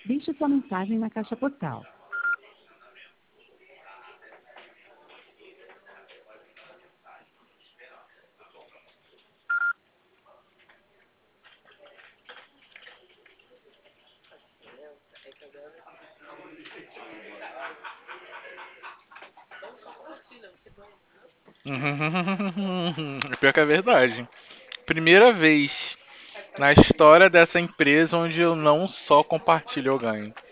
Deixe sua mensagem na caixa postal. Pior que é verdade. Primeira vez na história dessa empresa onde eu não só compartilho, eu ganho.